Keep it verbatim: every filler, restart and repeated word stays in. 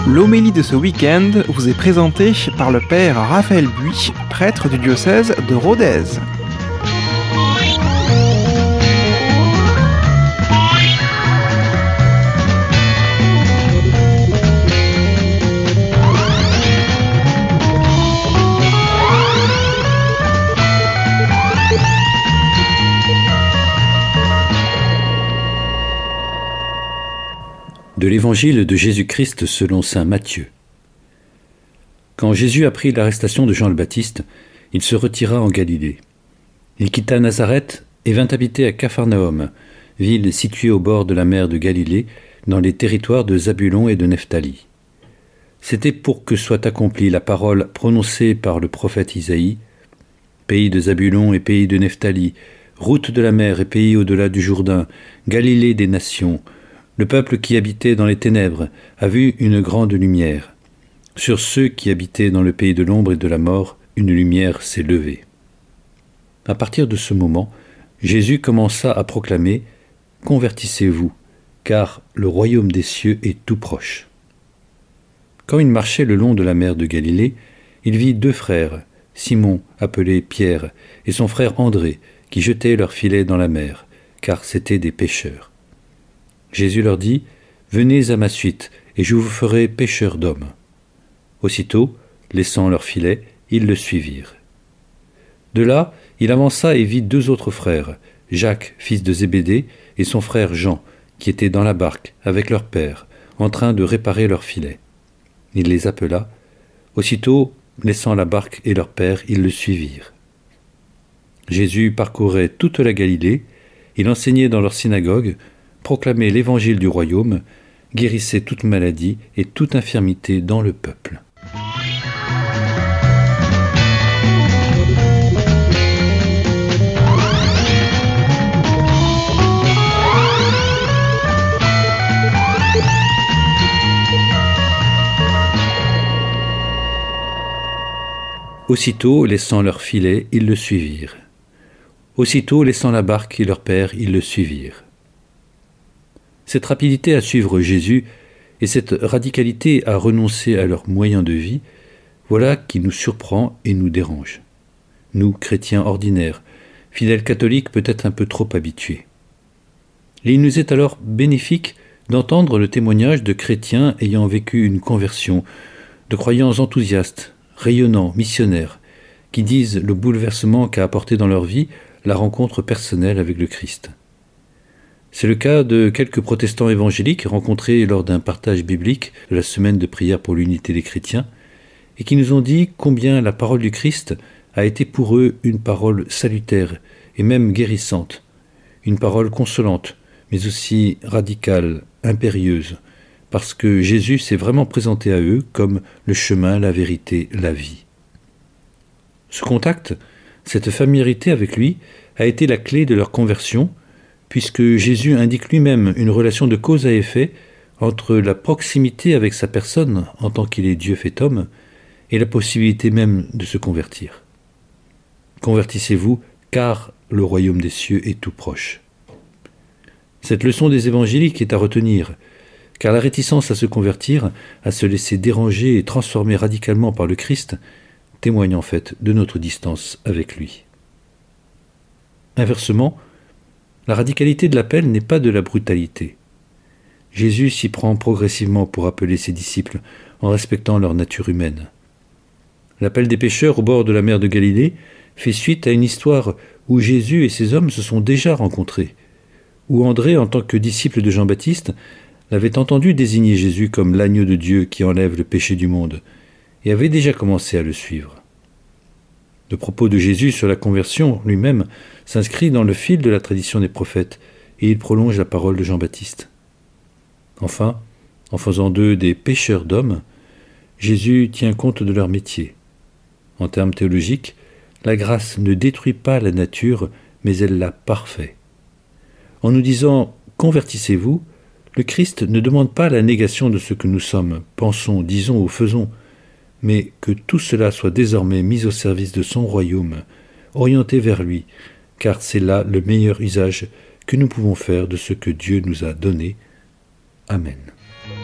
L'homélie de ce week-end vous est présentée par le père Raphaël Buy, prêtre du diocèse de Rodez. De l'Évangile de Jésus-Christ selon saint Matthieu. Quand Jésus apprit l'arrestation de Jean le Baptiste, il se retira en Galilée. Il quitta Nazareth et vint habiter à Capharnaüm, ville située au bord de la mer de Galilée, dans les territoires de Zabulon et de Nephtali. C'était pour que soit accomplie la parole prononcée par le prophète Isaïe, « Pays de Zabulon et pays de Nephtali, route de la mer et pays au-delà du Jourdain, Galilée des nations, le peuple qui habitait dans les ténèbres a vu une grande lumière. Sur ceux qui habitaient dans le pays de l'ombre et de la mort, une lumière s'est levée. » À partir de ce moment, Jésus commença à proclamer « Convertissez-vous, car le royaume des cieux est tout proche. » Quand il marchait le long de la mer de Galilée, il vit deux frères, Simon, appelé Pierre, et son frère André, qui jetaient leurs filets dans la mer, car c'étaient des pêcheurs. Jésus leur dit « Venez à ma suite, et je vous ferai pêcheurs d'hommes. » Aussitôt, laissant leurs filets, ils le suivirent. De là, il avança et vit deux autres frères, Jacques, fils de Zébédée, et son frère Jean, qui étaient dans la barque, avec leur père, en train de réparer leurs filets. Il les appela. Aussitôt, laissant la barque et leur père, ils le suivirent. Jésus parcourait toute la Galilée, il enseignait dans leur synagogue, proclamait l'évangile du royaume, guérissait toute maladie et toute infirmité dans le peuple. Aussitôt, laissant leur filet, ils le suivirent. Aussitôt, laissant la barque et leur père, ils le suivirent. Cette rapidité à suivre Jésus et cette radicalité à renoncer à leurs moyens de vie, voilà qui nous surprend et nous dérange. Nous, chrétiens ordinaires, fidèles catholiques peut-être un peu trop habitués. Et il nous est alors bénéfique d'entendre le témoignage de chrétiens ayant vécu une conversion, de croyants enthousiastes, rayonnants, missionnaires, qui disent le bouleversement qu'a apporté dans leur vie la rencontre personnelle avec le Christ. C'est le cas de quelques protestants évangéliques rencontrés lors d'un partage biblique de la semaine de prière pour l'unité des chrétiens et qui nous ont dit combien la parole du Christ a été pour eux une parole salutaire et même guérissante, une parole consolante, mais aussi radicale, impérieuse, parce que Jésus s'est vraiment présenté à eux comme le chemin, la vérité, la vie. Ce contact, cette familiarité avec lui, a été la clé de leur conversion, puisque Jésus indique lui-même une relation de cause à effet entre la proximité avec sa personne en tant qu'il est Dieu fait homme et la possibilité même de se convertir. Convertissez-vous, car le royaume des cieux est tout proche. Cette leçon des évangéliques est à retenir, car la réticence à se convertir, à se laisser déranger et transformer radicalement par le Christ, témoigne en fait de notre distance avec lui. Inversement, la radicalité de l'appel n'est pas de la brutalité. Jésus s'y prend progressivement pour appeler ses disciples en respectant leur nature humaine. L'appel des pêcheurs au bord de la mer de Galilée fait suite à une histoire où Jésus et ses hommes se sont déjà rencontrés, où André, en tant que disciple de Jean-Baptiste, l'avait entendu désigner Jésus comme l'agneau de Dieu qui enlève le péché du monde, et avait déjà commencé à le suivre. Le propos de Jésus sur la conversion lui-même s'inscrit dans le fil de la tradition des prophètes et il prolonge la parole de Jean-Baptiste. Enfin, en faisant d'eux des pêcheurs d'hommes, Jésus tient compte de leur métier. En termes théologiques, la grâce ne détruit pas la nature, mais elle la parfait. En nous disant « convertissez-vous », le Christ ne demande pas la négation de ce que nous sommes, pensons, disons ou faisons, mais que tout cela soit désormais mis au service de son royaume, orienté vers lui, car c'est là le meilleur usage que nous pouvons faire de ce que Dieu nous a donné. Amen.